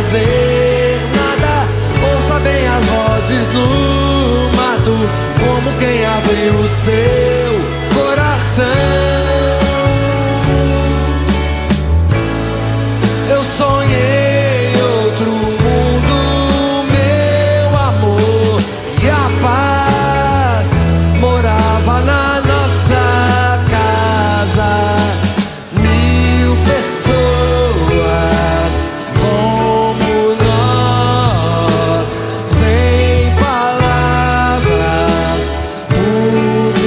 fazer nada. Ouça bem as vozes no mato, como quem abriu o seu coração. Eu sonhei outro mundo, meu amor, e a paz morava na nossa casa. 1000 pessoas como nós, sem palavras, por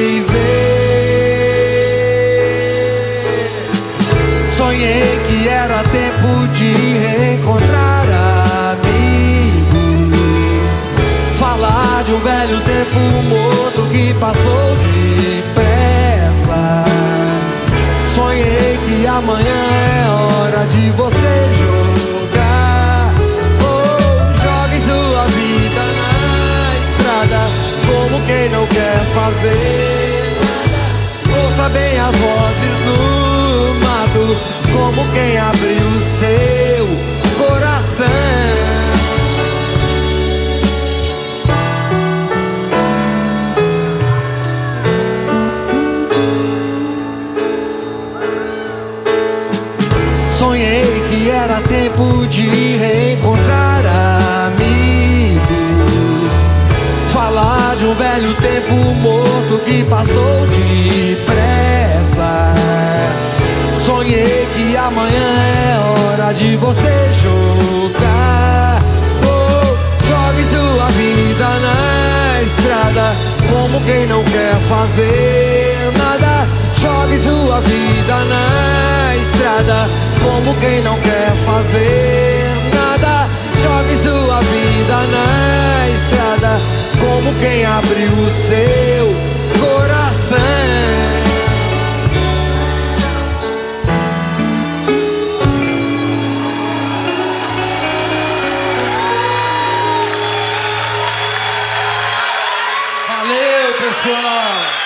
viver. Sonhei que era tempo de reencontrar amigos, falar de um velho tempo morto que passou depressa. Sonhei que amanhã é hora de você jogar. Oh, jogue sua vida na estrada, como quem não quer fazer nada. Ouça bem as vozes no mato, como quem abriu o seu coração. Sonhei que era tempo de reencontrar amigos, falar de um velho tempo morto que passou depressa. Sonhei que amanhã é hora de você jogar. Oh, jogue sua vida na estrada, como quem não quer fazer nada. Jogue sua vida na estrada, como quem não quer fazer nada. Jogue sua vida na estrada, como quem abriu o seu coração. Valeu, pessoal!